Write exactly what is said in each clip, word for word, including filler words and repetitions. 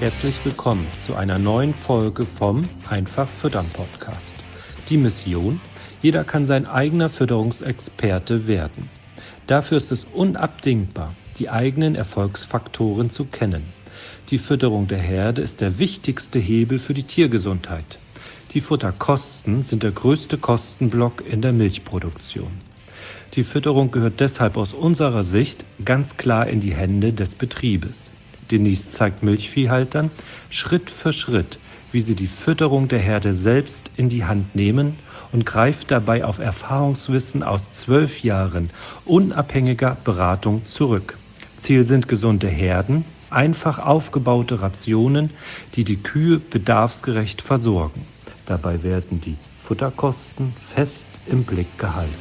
Herzlich willkommen zu einer neuen Folge vom Einfach Füttern Podcast. Die Mission: Jeder kann sein eigener Fütterungsexperte werden. Dafür ist es unabdingbar, die eigenen Erfolgsfaktoren zu kennen. Die Fütterung der Herde ist der wichtigste Hebel für die Tiergesundheit. Die Futterkosten sind der größte Kostenblock in der Milchproduktion. Die Fütterung gehört deshalb aus unserer Sicht ganz klar in die Hände des Betriebes. Denise zeigt Milchviehhaltern Schritt für Schritt, wie sie die Fütterung der Herde selbst in die Hand nehmen und greift dabei auf Erfahrungswissen aus zwölf Jahren unabhängiger Beratung zurück. Ziel sind gesunde Herden, einfach aufgebaute Rationen, die die Kühe bedarfsgerecht versorgen. Dabei werden die Futterkosten fest im Blick gehalten.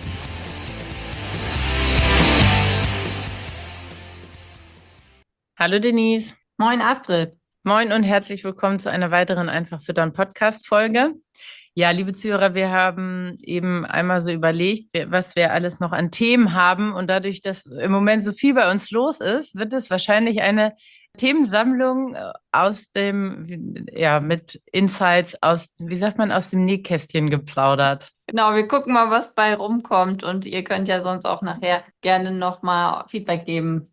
Hallo Denise. Moin Astrid. Moin und herzlich willkommen zu einer weiteren Einfach Füttern Podcast-Folge. Ja, liebe Zuhörer, wir haben eben einmal so überlegt, was wir alles noch an Themen haben, und dadurch, dass im Moment so viel bei uns los ist, wird es wahrscheinlich eine Themensammlung aus dem, ja, mit Insights aus, wie sagt man, aus dem Nähkästchen geplaudert. Genau, wir gucken mal, was bei rumkommt, und ihr könnt ja sonst auch nachher gerne nochmal Feedback geben.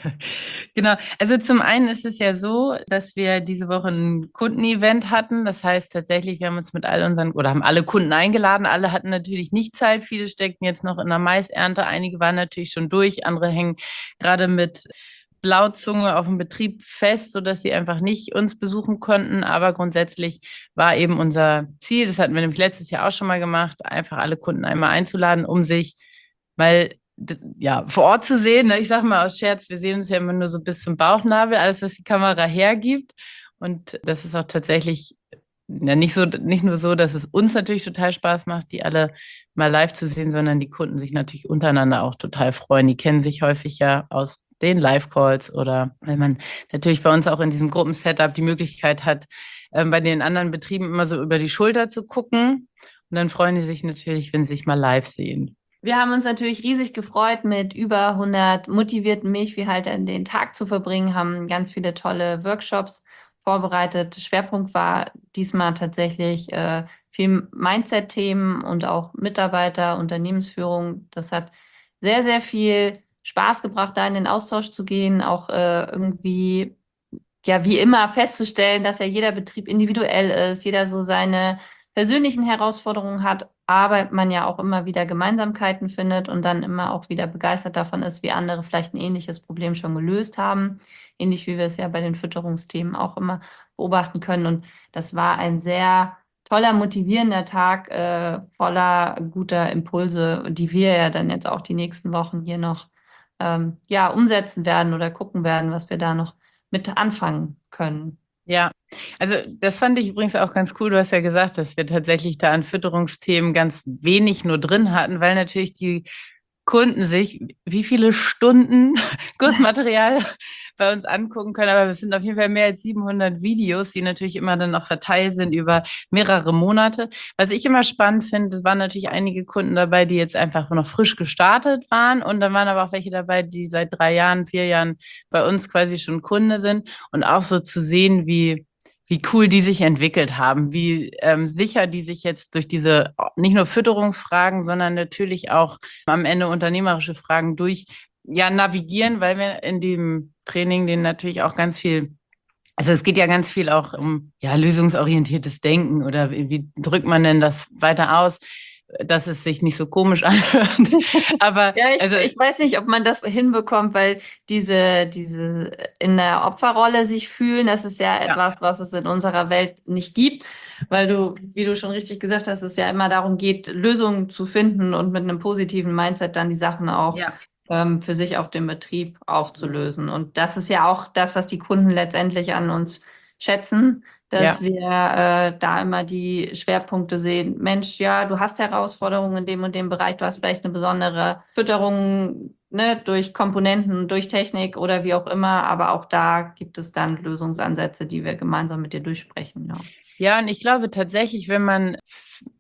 Genau, also zum einen ist es ja so, dass wir diese Woche ein Kundenevent hatten. Das heißt tatsächlich, wir haben uns mit all unseren, oder haben alle Kunden eingeladen. Alle hatten natürlich nicht Zeit. Viele steckten jetzt noch in der Maisernte. Einige waren natürlich schon durch. Andere hängen gerade mit Blauzunge auf dem Betrieb fest, sodass sie einfach nicht uns besuchen konnten. Aber grundsätzlich war eben unser Ziel, das hatten wir nämlich letztes Jahr auch schon mal gemacht, einfach alle Kunden einmal einzuladen, um sich, weil ja, vor Ort zu sehen, ne? Ich sage mal aus Scherz, wir sehen uns ja immer nur so bis zum Bauchnabel, alles, was die Kamera hergibt. Und das ist auch tatsächlich ja, nicht so, nicht nur so, dass es uns natürlich total Spaß macht, die alle mal live zu sehen, sondern die Kunden sich natürlich untereinander auch total freuen. Die kennen sich häufig ja aus den Live-Calls, oder weil man natürlich bei uns auch in diesem Gruppensetup die Möglichkeit hat, ähm, bei den anderen Betrieben immer so über die Schulter zu gucken. Und dann freuen die sich natürlich, wenn sie sich mal live sehen. Wir haben uns natürlich riesig gefreut, mit über hundert motivierten Milchviehhaltern den Tag zu verbringen, haben ganz viele tolle Workshops vorbereitet. Schwerpunkt war diesmal tatsächlich äh, viel Mindset-Themen und auch Mitarbeiter, Unternehmensführung. Das hat sehr, sehr viel Spaß gebracht, da in den Austausch zu gehen, auch äh, irgendwie, ja, wie immer festzustellen, dass ja jeder Betrieb individuell ist, jeder so seine persönlichen Herausforderungen hat, aber man ja auch immer wieder Gemeinsamkeiten findet und dann immer auch wieder begeistert davon ist, wie andere vielleicht ein ähnliches Problem schon gelöst haben, ähnlich wie wir es ja bei den Fütterungsthemen auch immer beobachten können. Und das war ein sehr toller, motivierender Tag, äh, voller guter Impulse, die wir ja dann jetzt auch die nächsten Wochen hier noch ähm, ja, umsetzen werden oder gucken werden, was wir da noch mit anfangen können. Ja, also das fand ich übrigens auch ganz cool. Du hast ja gesagt, dass wir tatsächlich da an Fütterungsthemen ganz wenig nur drin hatten, weil natürlich die Kunden sich wie viele Stunden Kursmaterial bei uns angucken können. Aber es sind auf jeden Fall mehr als siebenhundert Videos, die natürlich immer dann auch verteilt sind über mehrere Monate. Was ich immer spannend finde, es waren natürlich einige Kunden dabei, die jetzt einfach noch frisch gestartet waren. Und dann waren aber auch welche dabei, die seit drei Jahren, vier Jahren bei uns quasi schon Kunde sind. Und auch so zu sehen, wie wie cool die sich entwickelt haben, wie ähm, sicher die sich jetzt durch diese nicht nur Fütterungsfragen, sondern natürlich auch am Ende unternehmerische Fragen durch ja navigieren, weil wir in dem Training denen natürlich auch ganz viel, also es geht ja ganz viel auch um ja lösungsorientiertes Denken, oder wie, wie drückt man denn das weiter aus, dass es sich nicht so komisch anhört. Aber ja, ich, also, ich weiß nicht, ob man das hinbekommt, weil diese, diese in der Opferrolle sich fühlen, das ist ja, ja etwas, was es in unserer Welt nicht gibt, weil du, wie du schon richtig gesagt hast, es ja immer darum geht, Lösungen zu finden und mit einem positiven Mindset dann die Sachen auch ja. ähm, für sich auf dem Betrieb aufzulösen. Und das ist ja auch das, was die Kunden letztendlich an uns schätzen, dass ja. wir äh, da immer die Schwerpunkte sehen. Mensch, ja, du hast Herausforderungen in dem und dem Bereich, du hast vielleicht eine besondere Fütterung, ne, durch Komponenten, durch Technik oder wie auch immer, aber auch da gibt es dann Lösungsansätze, die wir gemeinsam mit dir durchsprechen. Ja, ja, und ich glaube tatsächlich, wenn man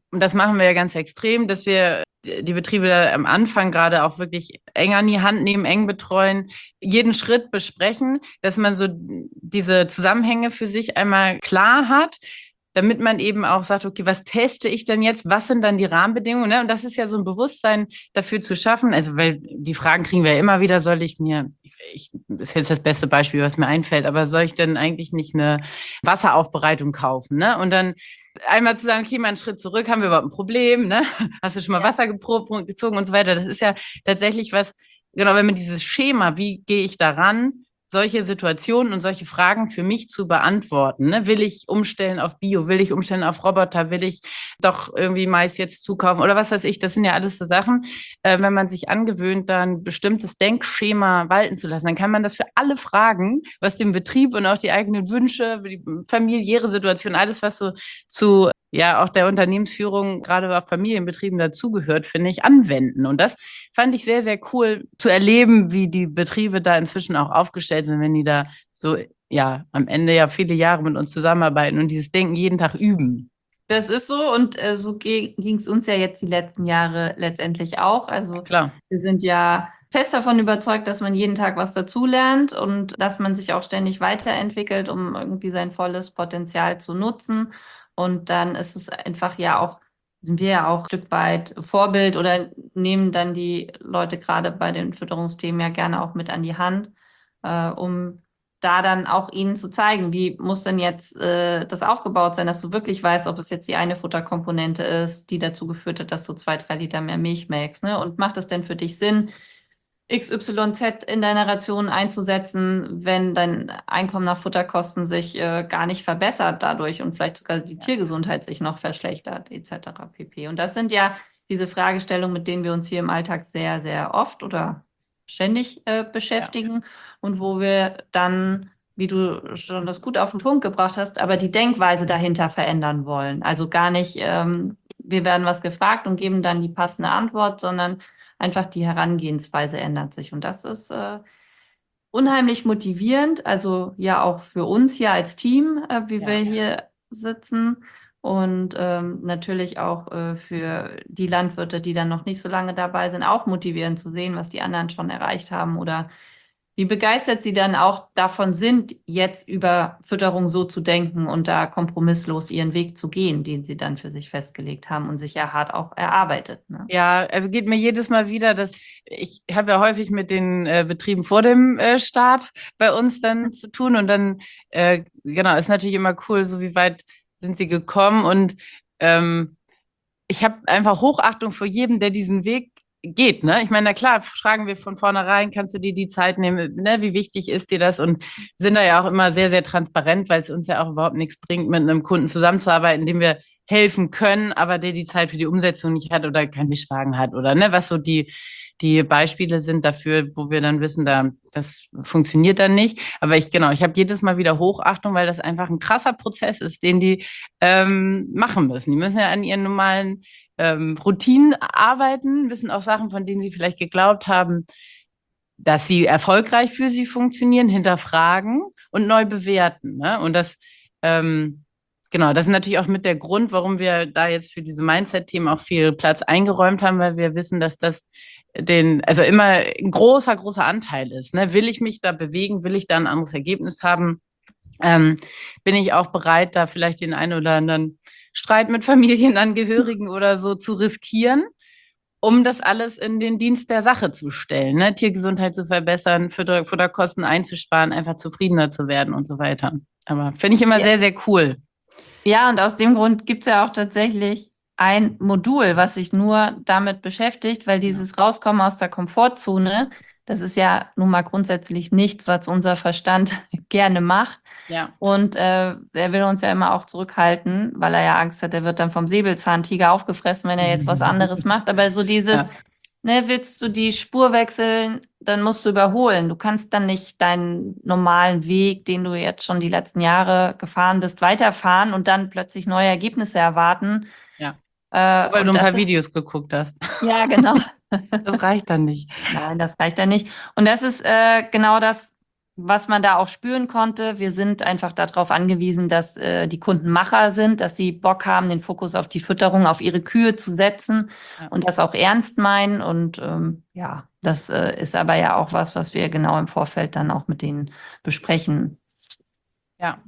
und das machen wir ja ganz extrem, dass wir die Betriebe da am Anfang gerade auch wirklich eng an die Hand nehmen, eng betreuen, jeden Schritt besprechen, dass man so diese Zusammenhänge für sich einmal klar hat, damit man eben auch sagt, okay, was teste ich denn jetzt? Was sind dann die Rahmenbedingungen? Ne? Und das ist ja so ein Bewusstsein dafür zu schaffen. Also, weil die Fragen kriegen wir ja immer wieder, soll ich mir, ich, das ist jetzt das beste Beispiel, was mir einfällt, aber soll ich denn eigentlich nicht eine Wasseraufbereitung kaufen? Ne? Und dann einmal zu sagen, okay, mal einen Schritt zurück, haben wir überhaupt ein Problem? Ne? Hast du schon mal Wasser geprobt, gezogen und so weiter? Das ist ja tatsächlich was, genau, wenn man dieses Schema, wie gehe ich daran, solche Situationen und solche Fragen für mich zu beantworten. Ne? Will ich umstellen auf Bio? Will ich umstellen auf Roboter? Will ich doch irgendwie Mais jetzt zukaufen? Oder was weiß ich? Das sind ja alles so Sachen. Äh, wenn man sich angewöhnt, da ein bestimmtes Denkschema walten zu lassen, dann kann man das für alle Fragen, was den Betrieb und auch die eigenen Wünsche, die familiäre Situation, alles, was so zu ja auch der Unternehmensführung, gerade auf Familienbetrieben dazugehört, finde ich, anwenden. Und das fand ich sehr, sehr cool zu erleben, wie die Betriebe da inzwischen auch aufgestellt sind, wenn die da so, ja, am Ende ja viele Jahre mit uns zusammenarbeiten und dieses Denken jeden Tag üben. Das ist so und äh, so ging es uns ja jetzt die letzten Jahre letztendlich auch. Also Klar. Wir sind ja fest davon überzeugt, dass man jeden Tag was dazulernt und dass man sich auch ständig weiterentwickelt, um irgendwie sein volles Potenzial zu nutzen. Und dann ist es einfach ja auch, sind wir ja auch ein Stück weit Vorbild oder nehmen dann die Leute gerade bei den Fütterungsthemen ja gerne auch mit an die Hand, äh, um da dann auch ihnen zu zeigen, wie muss denn jetzt äh, das aufgebaut sein, dass du wirklich weißt, ob es jetzt die eine Futterkomponente ist, die dazu geführt hat, dass du zwei, drei Liter mehr Milch melkst, ne? Und macht es denn für dich Sinn, X Y Z in deiner Ration einzusetzen, wenn dein Einkommen nach Futterkosten sich äh, gar nicht verbessert dadurch und vielleicht sogar die Tiergesundheit sich noch verschlechtert, et cetera pp. Und das sind ja diese Fragestellungen, mit denen wir uns hier im Alltag sehr, sehr oft oder ständig äh, beschäftigen ja. Und wo wir dann, wie du schon das gut auf den Punkt gebracht hast, aber die Denkweise dahinter verändern wollen. Also gar nicht, ähm, wir werden was gefragt und geben dann die passende Antwort, sondern einfach die Herangehensweise ändert sich. Und das ist äh, unheimlich motivierend, also ja auch für uns hier als Team, äh, wie ja, wir ja. hier sitzen. Und ähm, natürlich auch äh, für die Landwirte, die dann noch nicht so lange dabei sind, auch motivierend zu sehen, was die anderen schon erreicht haben oder wie begeistert sie dann auch davon sind, jetzt über Fütterung so zu denken und da kompromisslos ihren Weg zu gehen, den sie dann für sich festgelegt haben und sich ja hart auch erarbeitet. Ne? Ja, also geht mir jedes Mal wieder, dass ich habe ja häufig mit den äh, Betrieben vor dem äh, Start bei uns dann zu tun und dann, äh, genau, ist natürlich immer cool, so wie weit sind sie gekommen und ähm, ich habe einfach Hochachtung vor jedem, der diesen Weg geht, ne? Ich meine, na klar, fragen wir von vornherein, kannst du dir die Zeit nehmen, ne? Wie wichtig ist dir das? Und sind da ja auch immer sehr, sehr transparent, weil es uns ja auch überhaupt nichts bringt, mit einem Kunden zusammenzuarbeiten, dem wir helfen können, aber der die Zeit für die Umsetzung nicht hat oder keinen Mischwagen hat oder ne, was so die, die Beispiele sind dafür, wo wir dann wissen, da, das funktioniert dann nicht. Aber ich, genau, ich habe jedes Mal wieder Hochachtung, weil das einfach ein krasser Prozess ist, den die ähm, machen müssen. Die müssen ja an ihren normalen ähm, Routinen arbeiten, wissen auch Sachen, von denen sie vielleicht geglaubt haben, dass sie erfolgreich für sie funktionieren, hinterfragen und neu bewerten. Ne? Und das, ähm, genau, das ist natürlich auch mit der Grund, warum wir da jetzt für diese Mindset-Themen auch viel Platz eingeräumt haben, weil wir wissen, dass das den, also immer ein großer, großer Anteil ist. Ne? Will ich mich da bewegen? Will ich da ein anderes Ergebnis haben? Ähm, bin ich auch bereit, da vielleicht den einen oder anderen Streit mit Familienangehörigen oder so zu riskieren, um das alles in den Dienst der Sache zu stellen, ne? Tiergesundheit zu verbessern, Futter, Futterkosten einzusparen, einfach zufriedener zu werden und so weiter. Aber finde ich immer ja. sehr, sehr cool. Ja, und aus dem Grund gibt es ja auch tatsächlich ein Modul, was sich nur damit beschäftigt, weil dieses ja. Rauskommen aus der Komfortzone, das ist ja nun mal grundsätzlich nichts, was unser Verstand gerne macht. Ja. Und äh, er will uns ja immer auch zurückhalten, weil er ja Angst hat, er wird dann vom Säbelzahntiger aufgefressen, wenn er jetzt was anderes macht. Aber so dieses, ja. ne, willst du die Spur wechseln, dann musst du überholen. Du kannst dann nicht deinen normalen Weg, den du jetzt schon die letzten Jahre gefahren bist, weiterfahren und dann plötzlich neue Ergebnisse erwarten. Ja. Äh, weil du ein paar ist, Videos geguckt hast. Ja, genau. Das reicht dann nicht. Nein, das reicht dann nicht. Und das ist äh, genau das, was man da auch spüren konnte, wir sind einfach darauf angewiesen, dass äh, die Kunden Macher sind, dass sie Bock haben, den Fokus auf die Fütterung, auf ihre Kühe zu setzen ja. und das auch ernst meinen. Und ähm, ja, das äh, ist aber ja auch was, was wir genau im Vorfeld dann auch mit denen besprechen. Ja.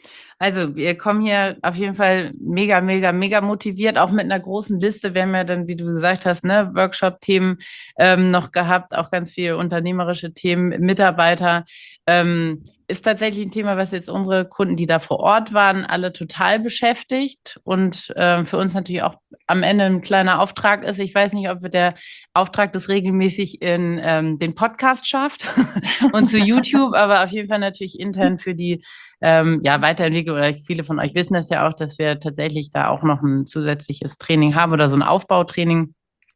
Also wir kommen hier auf jeden Fall mega, mega, mega motiviert, auch mit einer großen Liste. Wir haben ja dann, wie du gesagt hast, ne, Workshop-Themen ähm, noch gehabt, auch ganz viele unternehmerische Themen, Mitarbeiter. Ähm, ist tatsächlich ein Thema, was jetzt unsere Kunden, die da vor Ort waren, alle total beschäftigt und äh, für uns natürlich auch am Ende ein kleiner Auftrag ist. Ich weiß nicht, ob der Auftrag das regelmäßig in ähm, den Podcast schafft und zu YouTube, aber auf jeden Fall natürlich intern für die Ähm, ja, weiterentwickelt, oder viele von euch wissen das ja auch, dass wir tatsächlich da auch noch ein zusätzliches Training haben oder so ein Aufbautraining.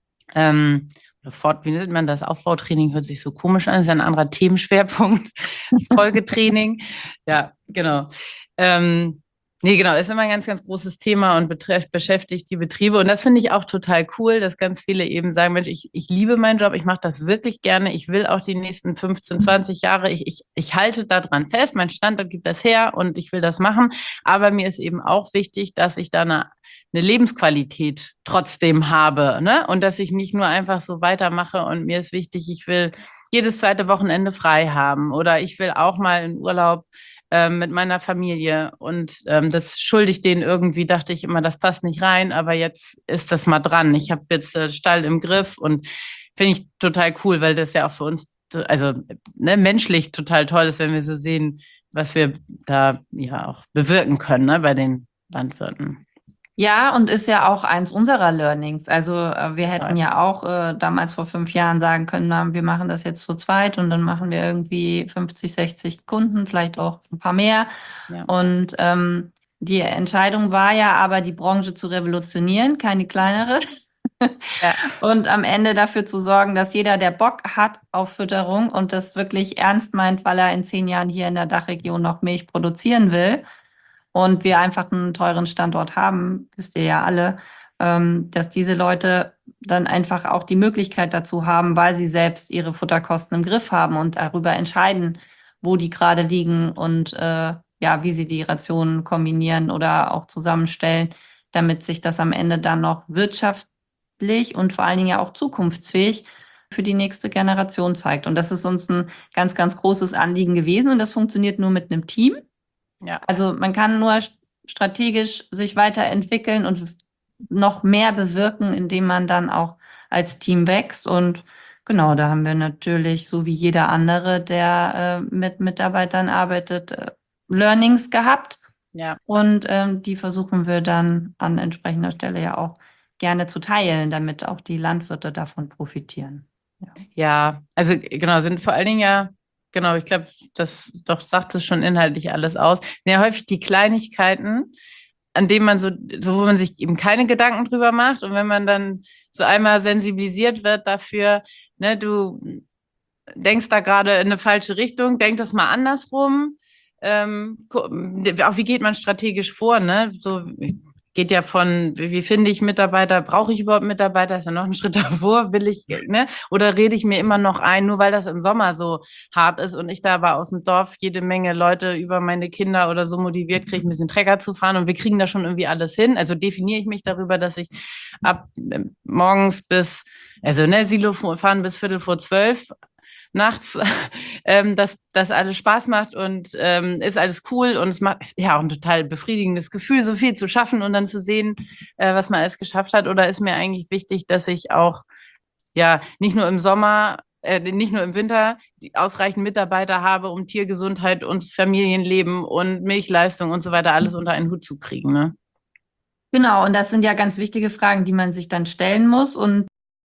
Ähm, oder fort, wie nennt man das? Aufbautraining hört sich so komisch an, ist ja ein anderer Themenschwerpunkt. Folgetraining. Ja, genau. Ähm, Nee, genau, ist immer ein ganz, ganz großes Thema und betrifft, beschäftigt die Betriebe. Und das finde ich auch total cool, dass ganz viele eben sagen, Mensch, ich, ich liebe meinen Job, ich mache das wirklich gerne, ich will auch die nächsten fünfzehn, zwanzig Jahre, ich, ich, ich halte daran fest, mein Standort gibt das her und ich will das machen. Aber mir ist eben auch wichtig, dass ich da eine, eine Lebensqualität trotzdem habe, ne? Und dass ich nicht nur einfach so weitermache und mir ist wichtig, ich will jedes zweite Wochenende frei haben oder ich will auch mal in Urlaub mit meiner Familie und ähm, das schulde ich denen irgendwie, dachte ich immer, das passt nicht rein, aber jetzt ist das mal dran. Ich habe jetzt äh, Stall im Griff und finde ich total cool, weil das ja auch für uns, also ne, menschlich total toll ist, wenn wir so sehen, was wir da ja auch bewirken können, ne, bei den Landwirten. Ja, und ist ja auch eins unserer Learnings. Also äh, wir hätten ja auch äh, damals vor fünf Jahren sagen können, na, wir machen das jetzt zu zweit und dann machen wir irgendwie fünfzig, sechzig Kunden, vielleicht auch ein paar mehr. Ja. Und ähm, die Entscheidung war ja aber, die Branche zu revolutionieren, keine kleinere. Ja. Und am Ende dafür zu sorgen, dass jeder, der Bock hat auf Fütterung und das wirklich ernst meint, weil er in zehn Jahren hier in der Dachregion noch Milch produzieren will, und wir einfach einen teuren Standort haben, wisst ihr ja alle, ähm, dass diese Leute dann einfach auch die Möglichkeit dazu haben, weil sie selbst ihre Futterkosten im Griff haben und darüber entscheiden, wo die gerade liegen und äh, ja, wie sie die Rationen kombinieren oder auch zusammenstellen, damit sich das am Ende dann noch wirtschaftlich und vor allen Dingen ja auch zukunftsfähig für die nächste Generation zeigt. Und das ist uns ein ganz, ganz großes Anliegen gewesen und das funktioniert nur mit einem Team. Ja. Also man kann nur strategisch sich weiterentwickeln und noch mehr bewirken, indem man dann auch als Team wächst. Und genau, da haben wir natürlich, so wie jeder andere, der äh, mit Mitarbeitern arbeitet, äh, Learnings gehabt. Ja. Und ähm, die versuchen wir dann an entsprechender Stelle ja auch gerne zu teilen, damit auch die Landwirte davon profitieren. Ja, ja, also genau, sind vor allen Dingen ja Genau, ich glaube, das doch sagt es schon inhaltlich alles aus. Ja, häufig die Kleinigkeiten, an denen man so, so, wo man sich eben keine Gedanken drüber macht. Und wenn man dann so einmal sensibilisiert wird dafür, ne, du denkst da gerade in eine falsche Richtung, denk das mal andersrum. Ähm, auch wie geht man strategisch vor, ne? So geht ja von, wie finde ich Mitarbeiter, brauche ich überhaupt Mitarbeiter, ist ja noch ein Schritt davor, will ich, ne? Oder rede ich mir immer noch ein, nur weil das im Sommer so hart ist und ich da aber aus dem Dorf jede Menge Leute über meine Kinder oder so motiviert kriege, ein bisschen Trecker zu fahren und wir kriegen da schon irgendwie alles hin. Also definiere ich mich darüber, dass ich ab morgens bis, also ne, Silo fahren bis Viertel vor zwölf, nachts, ähm, dass das alles Spaß macht und ähm, ist alles cool und es macht ja auch ein total befriedigendes Gefühl, so viel zu schaffen und dann zu sehen, äh, was man alles geschafft hat. Oder ist mir eigentlich wichtig, dass ich auch ja nicht nur im Sommer, äh, nicht nur im Winter ausreichend Mitarbeiter habe, um Tiergesundheit und Familienleben und Milchleistung und so weiter alles unter einen Hut zu kriegen, ne? Genau, und das sind ja ganz wichtige Fragen, die man sich dann stellen muss. Und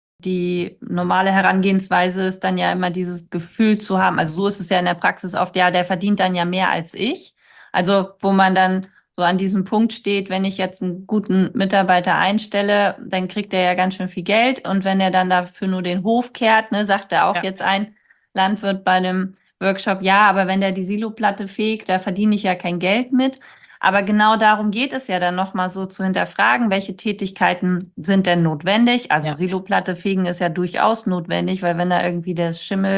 die normale Herangehensweise ist dann ja immer dieses Gefühl zu haben, also so ist es ja in der Praxis oft, ja, der verdient dann ja mehr als ich. Also wo man dann so an diesem Punkt steht, wenn ich jetzt einen guten Mitarbeiter einstelle, dann kriegt er ja ganz schön viel Geld. Und wenn er dann dafür nur den Hof kehrt, ne, sagt er auch ja. Jetzt ein Landwirt bei einem Workshop, ja, aber wenn der die Siloplatte fegt, da verdiene ich ja kein Geld mit. Aber genau darum geht es ja dann nochmal so zu hinterfragen, welche Tätigkeiten sind denn notwendig? Also ja. Siloplatte fegen ist ja durchaus notwendig, weil wenn da irgendwie das Schimmel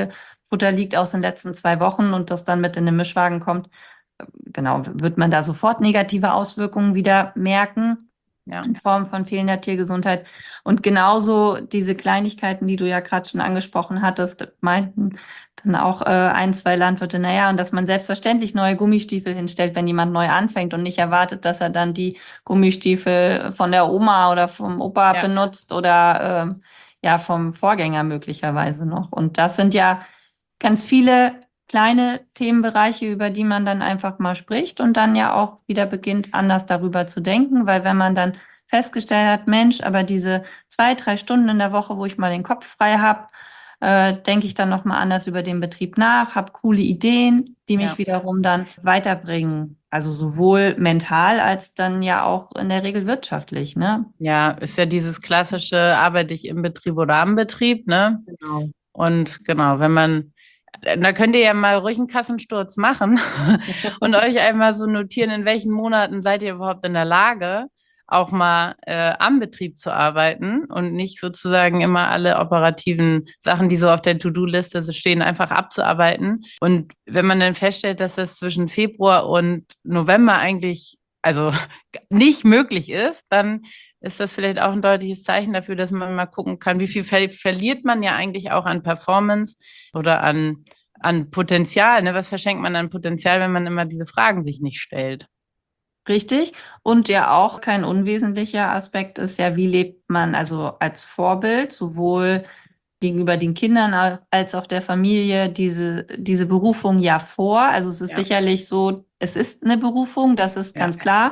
Futter liegt aus den letzten zwei Wochen und das dann mit in den Mischwagen kommt, genau, wird man da sofort negative Auswirkungen wieder merken. Ja. In Form von fehlender Tiergesundheit. Und genauso diese Kleinigkeiten, die du ja gerade schon angesprochen hattest, meinten dann auch äh, ein, zwei Landwirte, naja, und dass man selbstverständlich neue Gummistiefel hinstellt, wenn jemand neu anfängt und nicht erwartet, dass er dann die Gummistiefel von der Oma oder vom Opa ja. benutzt oder äh, ja vom Vorgänger möglicherweise noch. Und das sind ja ganz viele kleine Themenbereiche, über die man dann einfach mal spricht und dann ja auch wieder beginnt, anders darüber zu denken, weil wenn man dann festgestellt hat, Mensch, aber diese zwei, drei Stunden in der Woche, wo ich mal den Kopf frei habe, äh, denke ich dann nochmal anders über den Betrieb nach, habe coole Ideen, die mich ja. wiederum dann weiterbringen. Also sowohl mental als dann ja auch in der Regel wirtschaftlich, ne? Ja, ist ja dieses klassische, arbeite ich im Betrieb oder am Betrieb, ne? Genau. Und genau, wenn man da könnt ihr ja mal ruhig einen Kassensturz machen und euch einmal so notieren, in welchen Monaten seid ihr überhaupt in der Lage, auch mal äh, am Betrieb zu arbeiten und nicht sozusagen immer alle operativen Sachen, die so auf der To-Do-Liste stehen, einfach abzuarbeiten. Und wenn man dann feststellt, dass das zwischen Februar und November eigentlich also nicht möglich ist, dann ist das vielleicht auch ein deutliches Zeichen dafür, dass man mal gucken kann, wie viel ver- verliert man ja eigentlich auch an Performance oder an, an Potenzial. Ne? Was verschenkt man an Potenzial, wenn man immer diese Fragen sich nicht stellt? Richtig. Und ja auch kein unwesentlicher Aspekt ist ja, wie lebt man also als Vorbild, sowohl gegenüber den Kindern als auch der Familie, diese, diese Berufung ja vor. Also es ist ja. sicherlich so, es ist eine Berufung, das ist ja. ganz klar.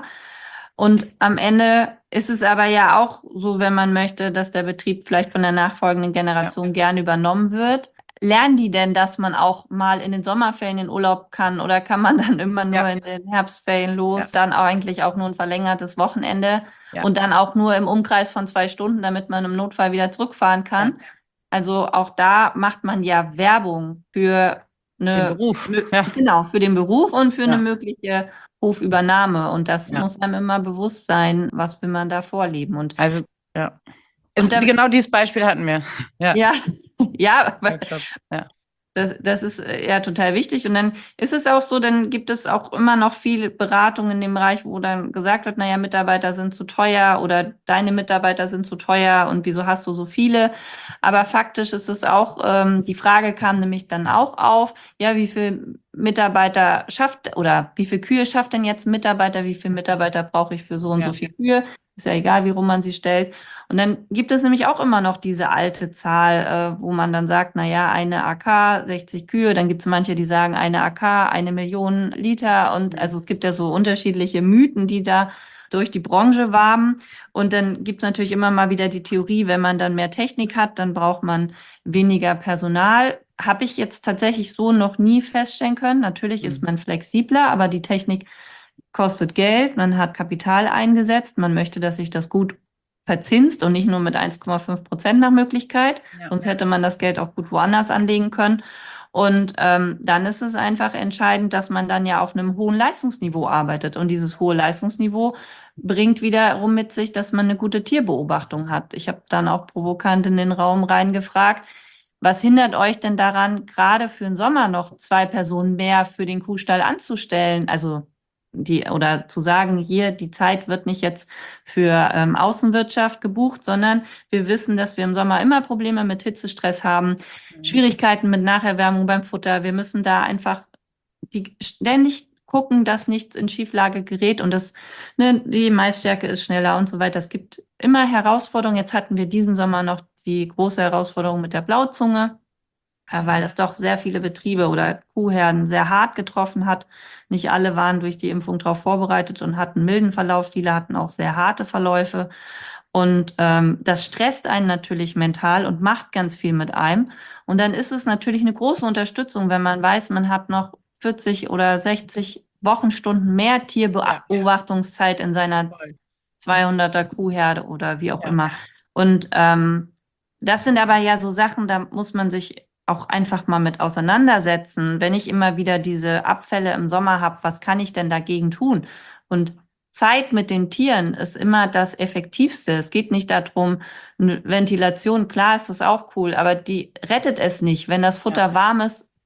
Und am Ende ist es aber ja auch so, wenn man möchte, dass der Betrieb vielleicht von der nachfolgenden Generation ja. gerne übernommen wird. Lernen die denn, dass man auch mal in den Sommerferien in Urlaub kann oder kann man dann immer nur ja. in den Herbstferien los, ja. dann auch eigentlich auch nur ein verlängertes Wochenende ja. und dann auch nur im Umkreis von zwei Stunden, damit man im Notfall wieder zurückfahren kann. Ja. Also auch da macht man ja Werbung für eine, den Beruf. Ja. Genau, für den Beruf und für ja. eine mögliche Hofübernahme. Und das ja. muss einem immer bewusst sein, was will man da vorleben. Und also, ja. Und das, genau dieses Beispiel hatten wir. Ja, ja, ja, aber ja. Das, das ist ja total wichtig. Und dann ist es auch so, dann gibt es auch immer noch viel Beratung in dem Bereich, wo dann gesagt wird, naja, Mitarbeiter sind zu teuer oder deine Mitarbeiter sind zu teuer und wieso hast du so viele? Aber faktisch ist es auch, ähm, die Frage kam nämlich dann auch auf, ja, wie viel Mitarbeiter schafft oder wie viel Kühe schafft denn jetzt ein Mitarbeiter? Wie viele Mitarbeiter brauche ich für so und ja. so viel Kühe? Ist ja egal, wie rum man sie stellt. Und dann gibt es nämlich auch immer noch diese alte Zahl, äh, wo man dann sagt, na ja, eine A K, sechzig Kühe. Dann gibt es manche, die sagen, eine A K, eine Million Liter. Und also es gibt ja so unterschiedliche Mythen, die da durch die Branche waben. Und dann gibt es natürlich immer mal wieder die Theorie, wenn man dann mehr Technik hat, dann braucht man weniger Personal. Habe ich jetzt tatsächlich so noch nie feststellen können. Natürlich mhm. ist man flexibler, aber die Technik kostet Geld, man hat Kapital eingesetzt, man möchte, dass sich das gut verzinst und nicht nur mit eins Komma fünf Prozent nach Möglichkeit, ja. sonst hätte man das Geld auch gut woanders anlegen können. Und ähm, dann ist es einfach entscheidend, dass man dann ja auf einem hohen Leistungsniveau arbeitet. Und dieses hohe Leistungsniveau bringt wiederum mit sich, dass man eine gute Tierbeobachtung hat. Ich habe dann auch provokant in den Raum reingefragt, was hindert euch denn daran, gerade für den Sommer noch zwei Personen mehr für den Kuhstall anzustellen? Also die oder zu sagen, hier, die Zeit wird nicht jetzt für ähm, Außenwirtschaft gebucht, sondern wir wissen, dass wir im Sommer immer Probleme mit Hitzestress haben, mhm. Schwierigkeiten mit Nacherwärmung beim Futter. Wir müssen da einfach die ständig gucken, dass nichts in Schieflage gerät und das, ne, die Maisstärke ist schneller und so weiter. Es gibt immer Herausforderungen. Jetzt hatten wir diesen Sommer noch die große Herausforderung mit der Blauzunge, weil das doch sehr viele Betriebe oder Kuhherden sehr hart getroffen hat. Nicht alle waren durch die Impfung darauf vorbereitet und hatten milden Verlauf. Viele hatten auch sehr harte Verläufe. Und ähm, das stresst einen natürlich mental und macht ganz viel mit einem. Und dann ist es natürlich eine große Unterstützung, wenn man weiß, man hat noch vierzig oder sechzig Wochenstunden mehr Tierbeobachtungszeit in seiner zweihunderter Kuhherde oder wie auch ja. immer. Und ähm, das sind aber ja so Sachen, da muss man sich auch einfach mal mit auseinandersetzen. Wenn ich immer wieder diese Abfälle im Sommer habe, was kann ich denn dagegen tun? Und Zeit mit den Tieren ist immer das Effektivste. Es geht nicht darum, eine Ventilation, klar ist das auch cool, aber die rettet es nicht. Wenn das Futter ja. warm ist,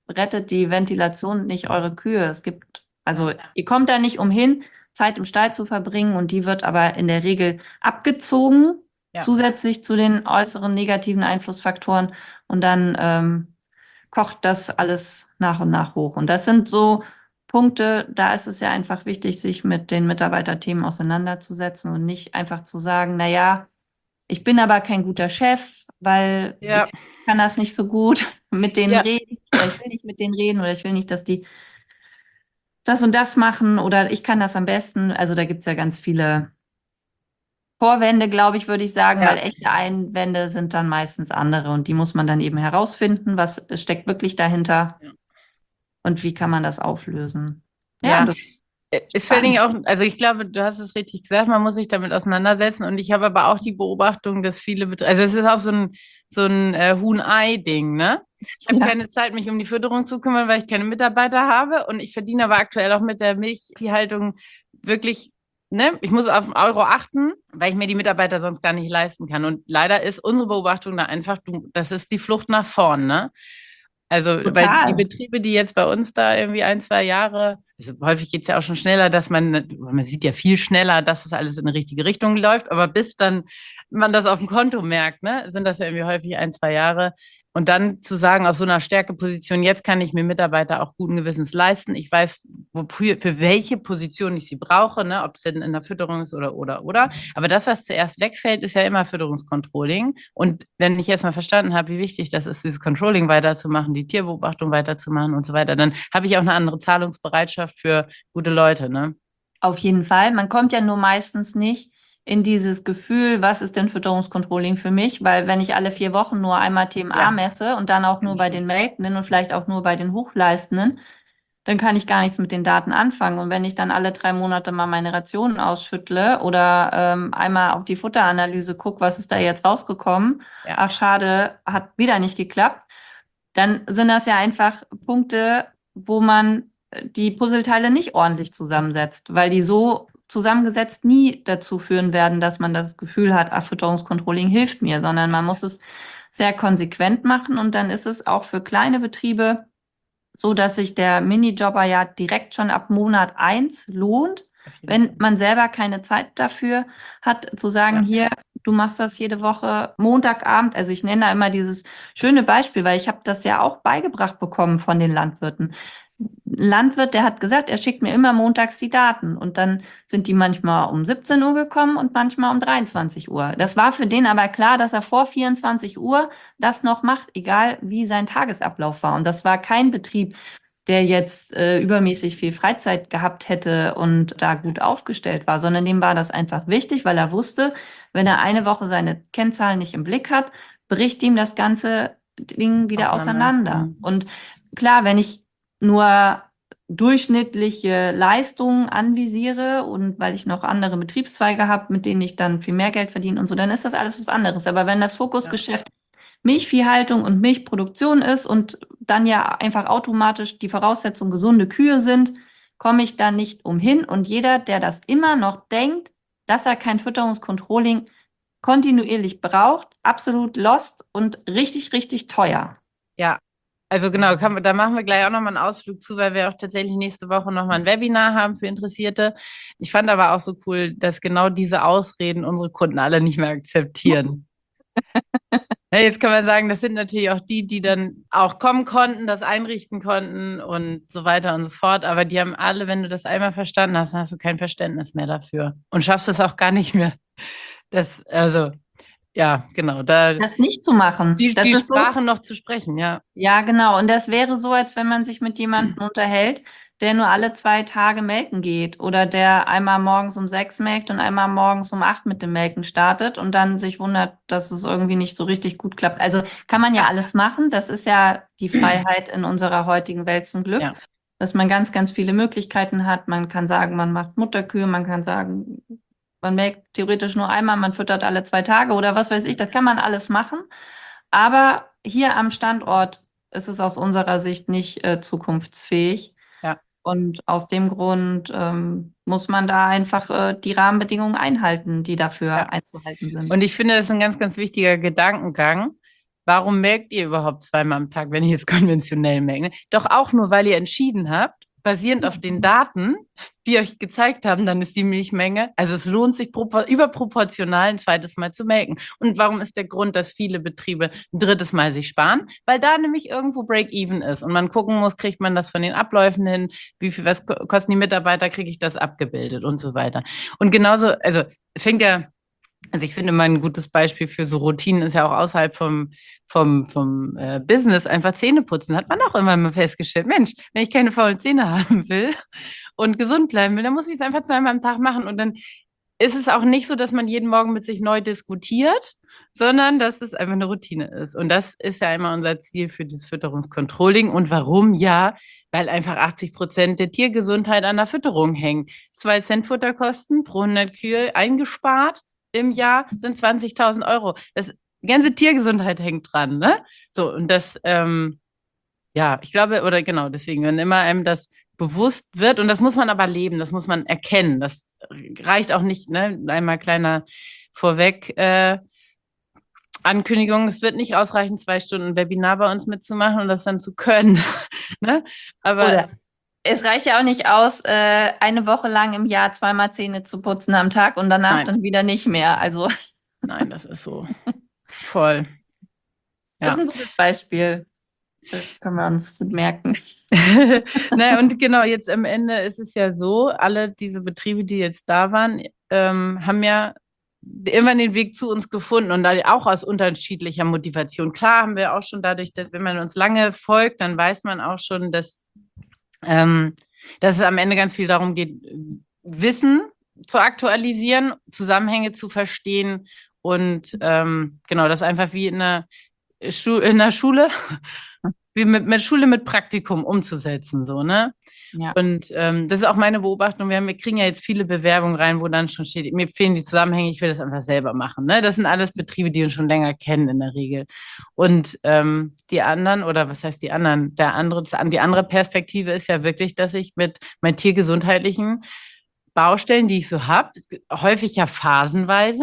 rettet die Ventilation nicht eure Kühe. Es gibt, also ihr kommt da nicht umhin, Zeit im Stall zu verbringen und die wird aber in der Regel abgezogen, Ja. zusätzlich zu den äußeren negativen Einflussfaktoren und dann ähm, kocht das alles nach und nach hoch. Und das sind so Punkte, da ist es ja einfach wichtig, sich mit den Mitarbeiterthemen auseinanderzusetzen und nicht einfach zu sagen, na ja, ich bin aber kein guter Chef, weil Ja. ich kann das nicht so gut mit denen Ja. reden oder ich will nicht mit denen reden oder ich will nicht, dass die das und das machen oder ich kann das am besten. Also da gibt es ja ganz viele Vorwände, glaube ich, würde ich sagen, Ja. weil echte Einwände sind dann meistens andere und die muss man dann eben herausfinden, was steckt wirklich dahinter Ja. und wie kann man das auflösen. Ja. das Ist vor allen Dingen auch, also ich glaube, du hast es richtig gesagt, man muss sich damit auseinandersetzen und ich habe aber auch die Beobachtung, dass viele, Bet- also es ist auch so ein, so ein äh, Huhn-Ei-Ding, ne? Ich habe Ja. keine Zeit, mich um die Fütterung zu kümmern, weil ich keine Mitarbeiter habe und ich verdiene aber aktuell auch mit der Milchviehhaltung wirklich, ne? Ich muss auf den Euro achten, weil ich mir die Mitarbeiter sonst gar nicht leisten kann und leider ist unsere Beobachtung da einfach, du, das ist die Flucht nach vorn, ne? Also, weil Total. die Betriebe, die jetzt bei uns da irgendwie ein, zwei Jahre, also häufig geht es ja auch schon schneller, dass man, man sieht ja viel schneller, dass das alles in die richtige Richtung läuft, aber bis dann man das auf dem Konto merkt, ne, sind das ja irgendwie häufig ein, zwei Jahre. Und dann zu sagen, aus so einer Stärkeposition, jetzt kann ich mir Mitarbeiter auch guten Gewissens leisten. Ich weiß, wofür, für welche Position ich sie brauche, ne, ob es denn in der Fütterung ist oder, oder, oder. Aber das, was zuerst wegfällt, ist ja immer Fütterungscontrolling. Und wenn ich erstmal verstanden habe, wie wichtig das ist, dieses Controlling weiterzumachen, die Tierbeobachtung weiterzumachen und so weiter, dann habe ich auch eine andere Zahlungsbereitschaft für gute Leute, ne? Auf jeden Fall. Man kommt ja nur meistens nicht in dieses Gefühl, was ist denn Fütterungscontrolling für mich? Weil wenn ich alle vier Wochen nur einmal T M A Ja. messe und dann auch nur bei den Melkenden und vielleicht auch nur bei den Hochleistenden, dann kann ich gar nichts mit den Daten anfangen. Und wenn ich dann alle drei Monate mal meine Rationen ausschüttle oder ähm, einmal auf die Futteranalyse gucke, was ist da jetzt rausgekommen? Ja. Ach, schade, hat wieder nicht geklappt. Dann sind das ja einfach Punkte, wo man die Puzzleteile nicht ordentlich zusammensetzt, weil die so zusammengesetzt nie dazu führen werden, dass man das Gefühl hat, ach, Fütterungscontrolling hilft mir, sondern man muss es sehr konsequent machen und dann ist es auch für kleine Betriebe so, dass sich der Minijobber ja direkt schon ab Monat eins lohnt, wenn man selber keine Zeit dafür hat, zu sagen, Ja. hier, du machst das jede Woche Montagabend. Also ich nenne da immer dieses schöne Beispiel, weil ich habe das ja auch beigebracht bekommen von den Landwirten. Ein Landwirt, der hat gesagt, er schickt mir immer montags die Daten und dann sind die manchmal um siebzehn Uhr gekommen und manchmal um dreiundzwanzig Uhr. Das war für den aber klar, dass er vor vierundzwanzig Uhr das noch macht, egal wie sein Tagesablauf war. Und das war kein Betrieb, der jetzt äh, übermäßig viel Freizeit gehabt hätte und da gut aufgestellt war, sondern dem war das einfach wichtig, weil er wusste, wenn er eine Woche seine Kennzahlen nicht im Blick hat, bricht ihm das ganze Ding wieder Auseinander. auseinander. Mhm. Und klar, wenn ich nur durchschnittliche Leistungen anvisiere und weil ich noch andere Betriebszweige habe, mit denen ich dann viel mehr Geld verdiene und so, dann ist das alles was anderes. Aber wenn das Fokusgeschäft Milchviehhaltung und Milchproduktion ist und dann ja einfach automatisch die Voraussetzung gesunde Kühe sind, komme ich da nicht umhin. Und jeder, der das immer noch denkt, dass er kein Fütterungscontrolling kontinuierlich braucht, absolut lost und richtig, richtig teuer. Ja, also genau, kann, man- da machen wir gleich auch nochmal einen Ausflug zu, weil wir auch tatsächlich nächste Woche nochmal ein Webinar haben für Interessierte. Ich fand aber auch so cool, dass genau diese Ausreden unsere Kunden alle nicht mehr akzeptieren. Ja, jetzt kann man sagen, das sind natürlich auch die, die dann auch kommen konnten, das einrichten konnten und so weiter und so fort. Aber die haben alle, wenn du das einmal verstanden hast, dann hast du kein Verständnis mehr dafür und schaffst es auch gar nicht mehr. Das, also, ja, genau, da Das nicht zu machen. die, das die ist so, Sprache noch zu sprechen, ja. ja, genau. Und das wäre so, als wenn man sich mit jemandem unterhält, der nur alle zwei Tage melken geht oder der einmal morgens um sechs melkt und einmal morgens um acht mit dem Melken startet und dann sich wundert, dass es irgendwie nicht so richtig gut klappt. Also kann man ja alles machen. Das ist ja die Freiheit in unserer heutigen Welt zum Glück, Ja. dass man ganz, ganz viele Möglichkeiten hat. Man kann sagen, man macht Mutterkühe, man kann sagen, man melkt theoretisch nur einmal, man füttert alle zwei Tage oder was weiß ich. Das kann man alles machen. Aber hier am Standort ist es aus unserer Sicht nicht äh, zukunftsfähig. Ja. Und aus dem Grund ähm, muss man da einfach äh, die Rahmenbedingungen einhalten, die dafür Ja. einzuhalten sind. Und ich finde, das ist ein ganz, ganz wichtiger Gedankengang, warum melkt ihr überhaupt zweimal am Tag, wenn ihr jetzt konventionell melkt? Ne? Doch auch nur, weil ihr entschieden habt, basierend auf den Daten, die euch gezeigt haben, dann ist die Milchmenge, also es lohnt sich propor- überproportional ein zweites Mal zu melken. Und warum ist der Grund, dass viele Betriebe ein drittes Mal sich sparen? Weil da nämlich irgendwo Break-Even ist und man gucken muss, kriegt man das von den Abläufen hin, wie viel, was kosten die Mitarbeiter, kriege ich das abgebildet und so weiter. Und genauso, also fängt ja, also ich finde mal ein gutes Beispiel für so Routinen ist ja auch außerhalb vom, vom, vom äh, Business einfach Zähne putzen. Hat man auch immer mal festgestellt, Mensch, wenn ich keine faulen Zähne haben will und gesund bleiben will, dann muss ich es einfach zweimal am Tag machen. Und dann ist es auch nicht so, dass man jeden Morgen mit sich neu diskutiert, sondern dass es einfach eine Routine ist. Und das ist ja immer unser Ziel für das Fütterungscontrolling. Und warum? Ja, weil einfach achtzig Prozent der Tiergesundheit an der Fütterung hängen. Zwei Cent Futterkosten pro hundert Kühe eingespart im Jahr sind zwanzigtausend Euro. Das, die ganze Tiergesundheit hängt dran, ne? So, und das, ähm, ja, ich glaube, oder genau, deswegen, wenn immer einem das bewusst wird, und das muss man aber leben, das muss man erkennen, das reicht auch nicht, ne? Einmal kleiner vorweg, äh, Ankündigung, es wird nicht ausreichen, zwei Stunden Webinar bei uns mitzumachen und das dann zu können, ne? Aber Oder es reicht ja auch nicht aus, äh, eine Woche lang im Jahr zweimal Zähne zu putzen am Tag und danach Nein. dann wieder nicht mehr. Also nein, das ist so voll. das Ja. ist ein gutes Beispiel. Das können wir uns gut merken. naja, und genau, jetzt am Ende ist es ja so, alle diese Betriebe, die jetzt da waren, ähm, haben ja immer den Weg zu uns gefunden und da auch aus unterschiedlicher Motivation. Klar haben wir auch schon dadurch, dass wenn man uns lange folgt, dann weiß man auch schon, dass, ähm, dass es am Ende ganz viel darum geht, Wissen zu aktualisieren, Zusammenhänge zu verstehen und ähm, genau, das einfach wie in einer, Schu in der Schule, wie mit, mit Schule mit Praktikum umzusetzen, so, ne? Ja. Und ähm, das ist auch meine Beobachtung. Wir, haben, wir kriegen ja jetzt viele Bewerbungen rein, wo dann schon steht, mir fehlen die Zusammenhänge, ich will das einfach selber machen. Ne? Das sind alles Betriebe, die uns schon länger kennen in der Regel. Und ähm, die anderen, oder was heißt die anderen? Der andere, die andere Perspektive ist ja wirklich, dass ich mit meinen tiergesundheitlichen Baustellen, die ich so habe, häufig ja phasenweise,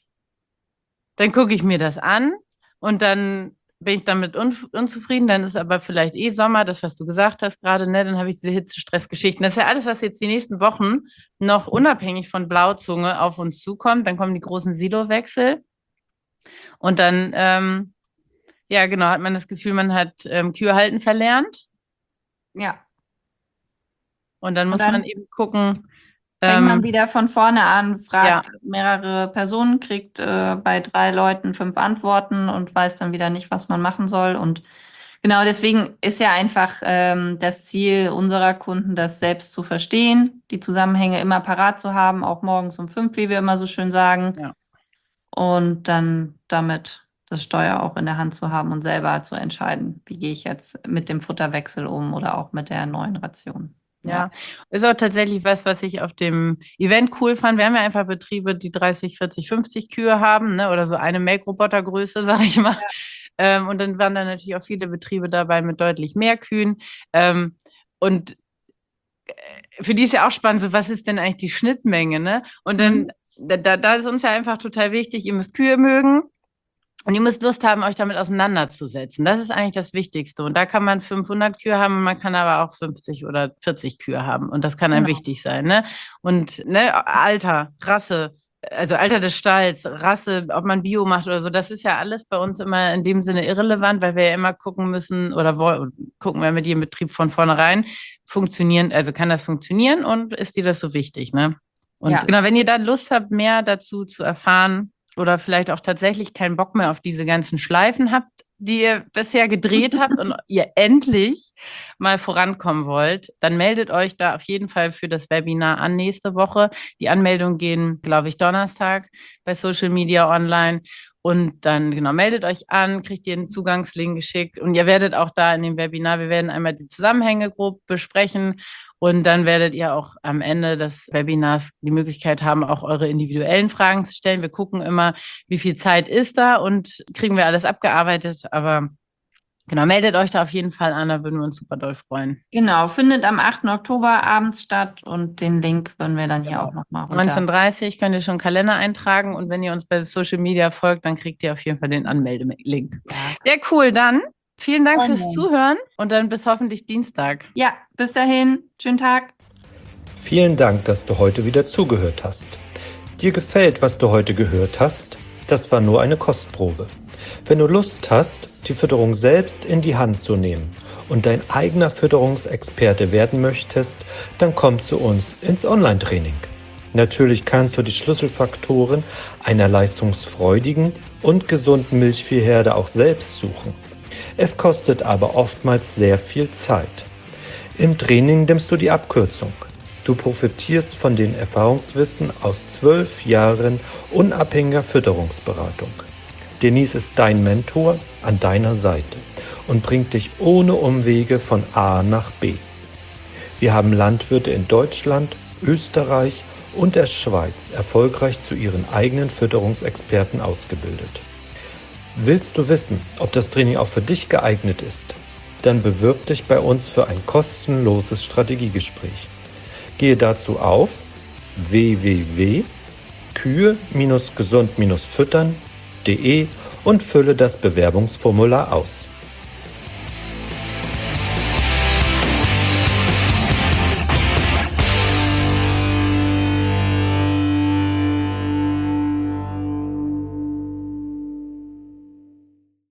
dann gucke ich mir das an und dann bin ich damit un unzufrieden, dann ist aber vielleicht eh Sommer, das, was du gesagt hast gerade, ne, dann habe ich diese Hitzestressgeschichten. Das ist ja alles, was jetzt die nächsten Wochen noch unabhängig von Blauzunge auf uns zukommt. Dann kommen die großen Silowechsel und dann, ähm, ja genau, hat man das Gefühl, man hat ähm, Kühe halten verlernt. Ja. Und dann muss und dann man eben gucken, fängt ähm, man wieder von vorne an, fragt ja. mehrere Personen, kriegt äh, bei drei Leuten fünf Antworten und weiß dann wieder nicht, was man machen soll. Und genau deswegen ist ja einfach ähm, das Ziel unserer Kunden, das selbst zu verstehen, die Zusammenhänge immer parat zu haben, auch morgens um fünf, wie wir immer so schön sagen. Ja. Und dann damit das Steuer auch in der Hand zu haben und selber zu entscheiden, wie gehe ich jetzt mit dem Futterwechsel um oder auch mit der neuen Ration. Ja, ist auch tatsächlich was, was ich auf dem Event cool fand. Wir haben ja einfach Betriebe, die dreißig, vierzig, fünfzig Kühe haben, ne, oder so eine Melkrobotergröße, sag ich mal. Ja. Ähm, und dann waren da natürlich auch viele Betriebe dabei mit deutlich mehr Kühen. Ähm, und für die ist ja auch spannend, so was ist denn eigentlich die Schnittmenge, ne? Und dann, mhm. da, da ist uns ja einfach total wichtig, ihr müsst Kühe mögen. Und ihr müsst Lust haben, euch damit auseinanderzusetzen. Das ist eigentlich das Wichtigste. Und da kann man fünfhundert Kühe haben und man kann aber auch fünfzig oder vierzig Kühe haben. Und das kann einem genau. wichtig sein. Ne? Und ne, Alter, Rasse, also Alter des Stalls, Rasse, ob man Bio macht oder so, das ist ja alles bei uns immer in dem Sinne irrelevant, weil wir ja immer gucken müssen oder wollen, gucken wir mit jedem Betrieb von vornherein, funktionieren, also kann das funktionieren und ist dir das so wichtig? Ne? Und ja. genau, wenn ihr da Lust habt, mehr dazu zu erfahren, oder vielleicht auch tatsächlich keinen Bock mehr auf diese ganzen Schleifen habt, die ihr bisher gedreht habt und ihr endlich mal vorankommen wollt, dann meldet euch da auf jeden Fall für das Webinar an nächste Woche. Die Anmeldungen gehen, glaube ich, Donnerstag bei Social Media online. Und dann, genau, meldet euch an, kriegt ihr einen Zugangslink geschickt und ihr werdet auch da in dem Webinar, wir werden einmal die Zusammenhänge grob besprechen und dann werdet ihr auch am Ende des Webinars die Möglichkeit haben, auch eure individuellen Fragen zu stellen. Wir gucken immer, wie viel Zeit ist da und kriegen wir alles abgearbeitet, aber Genau, meldet euch da auf jeden Fall an, da würden wir uns super doll freuen. Genau, findet am achten Oktober abends statt und den Link würden wir dann hier Genau. auch nochmal runter. neunzehn Uhr dreißig könnt ihr schon Kalender eintragen und wenn ihr uns bei Social Media folgt, dann kriegt ihr auf jeden Fall den Anmeldelink. Ja. Sehr cool, dann vielen Dank Freuen fürs uns. Zuhören und dann bis hoffentlich Dienstag. Ja, bis dahin, schönen Tag. Vielen Dank, dass du heute wieder zugehört hast. Dir gefällt, was du heute gehört hast? Das war nur eine Kostprobe. Wenn du Lust hast, die Fütterung selbst in die Hand zu nehmen und dein eigener Fütterungsexperte werden möchtest, dann komm zu uns ins Online-Training. Natürlich kannst du die Schlüsselfaktoren einer leistungsfreudigen und gesunden Milchviehherde auch selbst suchen. Es kostet aber oftmals sehr viel Zeit. Im Training nimmst du die Abkürzung. Du profitierst von den Erfahrungswissen aus zwölf Jahren unabhängiger Fütterungsberatung. Denise ist dein Mentor an deiner Seite und bringt dich ohne Umwege von A nach B. Wir haben Landwirte in Deutschland, Österreich und der Schweiz erfolgreich zu ihren eigenen Fütterungsexperten ausgebildet. Willst du wissen, ob das Training auch für dich geeignet ist? Dann bewirb dich bei uns für ein kostenloses Strategiegespräch. Gehe dazu auf w w w punkt kühe gesund füttern punkt de und fülle das Bewerbungsformular aus.